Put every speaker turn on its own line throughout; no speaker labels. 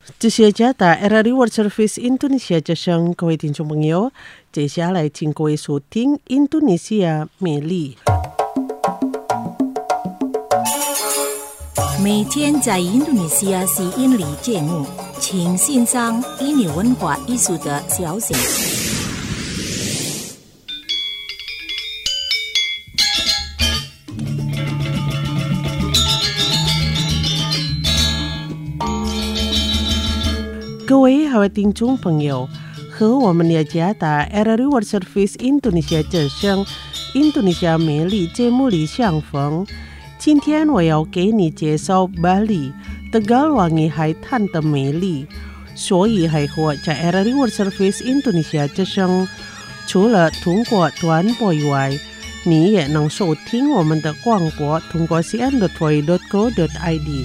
这是加达 RRI World Service Indonesia 之声，各位听众朋友，接下来请各位收听印度尼西亚美丽。
每天在印度尼西亚吸引力节目，请欣赏印尼文化艺术的消息。
各位好听众朋友，和我们的加达 RRI World Service Indonesia 之声印度尼西亚美丽节目里相逢。今天我要给你介绍巴黎Tegal Wangi海滩的美丽，所以还和在 RRI World Service Indonesia 之声，除了通过短波以外，你也能收听我们的广播，通过 cn.tori.co.id。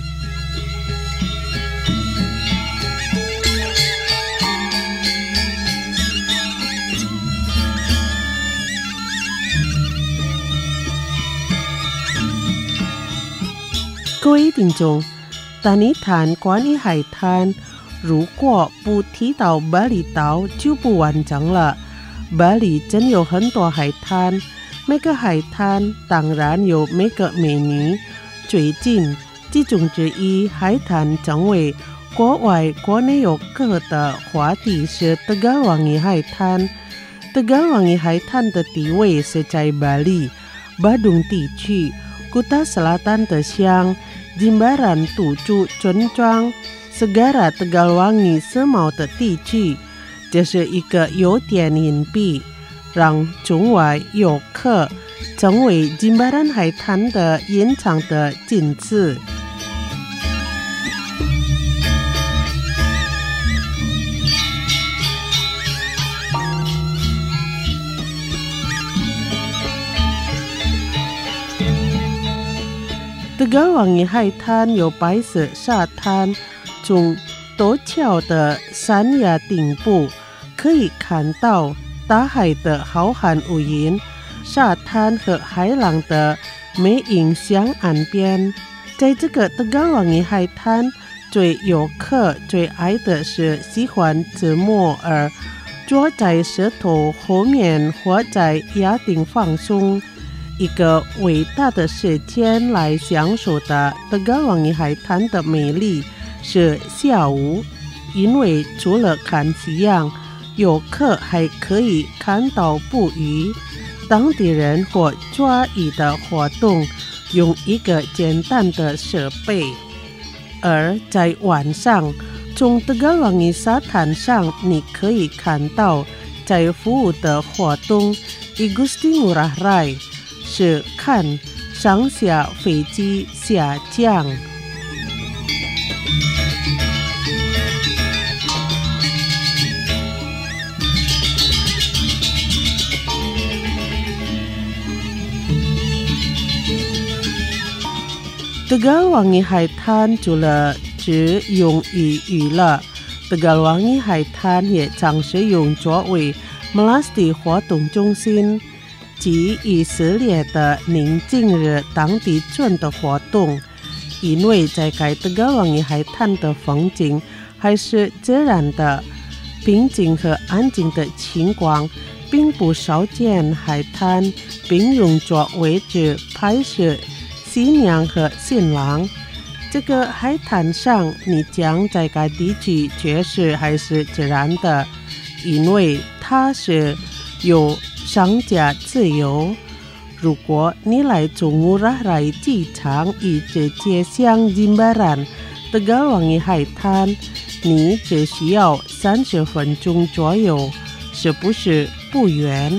各位听众，当你谈关于海滩，如果不提到巴厘岛就不完整了。巴黎真有很多海滩，每个海滩当然有每个美女。最近，其中之一海滩成为国外国内游客的话题是Tegal Wangi海滩。Tegal Wangi海滩的地位是在巴黎、巴东地区、Kuta Selatan的乡Jimbaran 7村庄 Segara Tegal Wangi 世贸的地区，这是一个有点隐蔽，让中外游客成为Jimbaran 海滩的隐藏的景致。Tegal Wangi海滩有白色沙滩，从陡峭的山崖顶部可以看到大海的浩瀚无垠，沙滩和海浪的美影响岸边。在这个Tegal Wangi海滩，游客最爱的是喜欢自摸而坐在石头后面或在崖顶放松。一个伟大的时间来享受的Tegal Wangi海滩的美丽是下午，因为除了看夕阳，游客还可以看到捕鱼。当地人或抓鱼的活动用一个简单的设备，而在晚上，从Tegal Wangi沙滩上你可以看到在服务的活动Igusti Ngurah Rai。是看上下飞机下降。Tegal Wangi海滩除了只用于娱乐，Tegal Wangi海滩也常使用作为 Melasti 活动中心。及以色列的宁静日当地村的活动，因为在该Tegal Wangi海滩的风景还是自然的、平静和安静的情况，并不少见。海滩并用作位置拍摄新娘和新郎。这个海滩上，你将在该地区觉得还是自然的，因为它是有商家自由。如果你来从Ngurah Rai机场一直接向Jimbaran Tegal Wangi海滩，你只需要30分钟左右，是不是不远？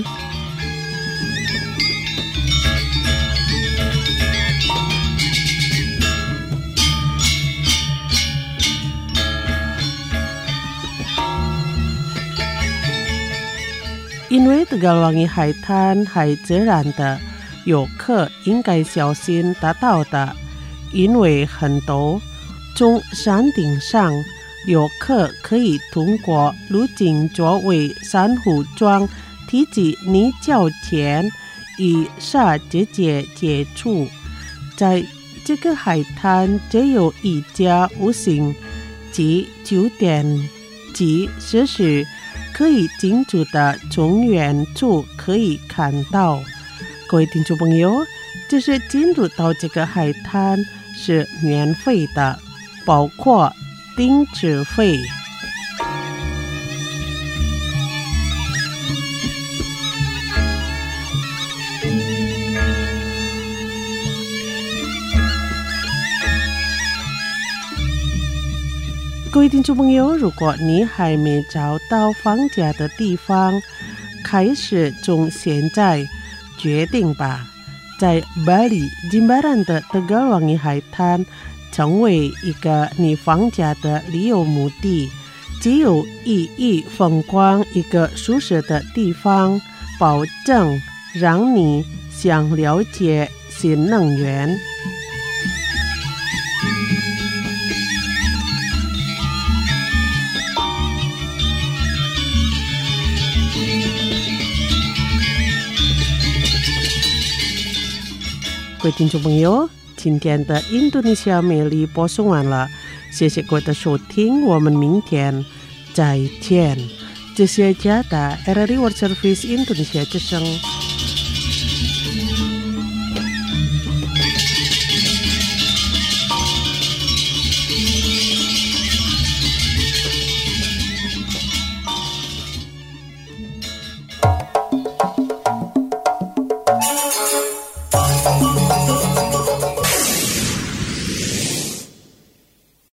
因为Tegal Wangi海滩还自然的，游客应该小心达到的，因为很陡。从山顶上，游客可以通过路径作为珊瑚状体积你脚前与沙直接接触。在这个海滩只有一家无形及9点及10时可以进驻的从远处可以看到。各位听众朋友，就是进入到这个海滩是免费的，包括停车费。各位听众朋友，如果你还没找到放假的地方，开始从现在决定吧，在巴黎金巴兰的Tegalwangi海滩成为一个你放假的旅游目的。只有意义风光一个舒适的地方，保证让你想了解新能源。各位听众朋友，今天的印度尼西亚美丽播送完了，谢谢各位的收听，我们明天再见。这是加的 RRI World Service Indonesia 之声。